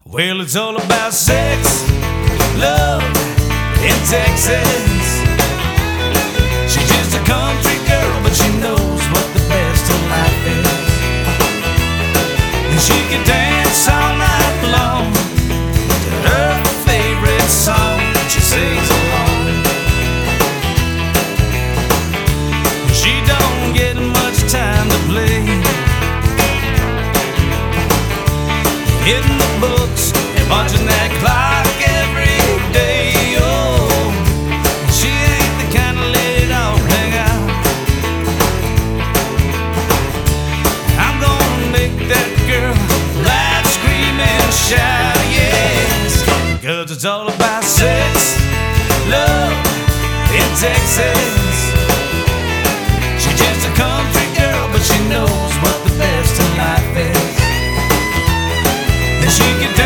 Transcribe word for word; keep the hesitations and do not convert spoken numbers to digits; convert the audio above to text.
Well, it's all about sex, love, in Texas. She's just a country girl, but she knows what the best of life is. And she can dance all night long to her favorite song. She sings along. She don't get much time to play, hitting the books and punching that clock every day. Oh, she ain't the kind of lady that'll hang out. I'm gonna make that girl laugh, scream and shout, yes. Cause it's all about sex, love, in Texas.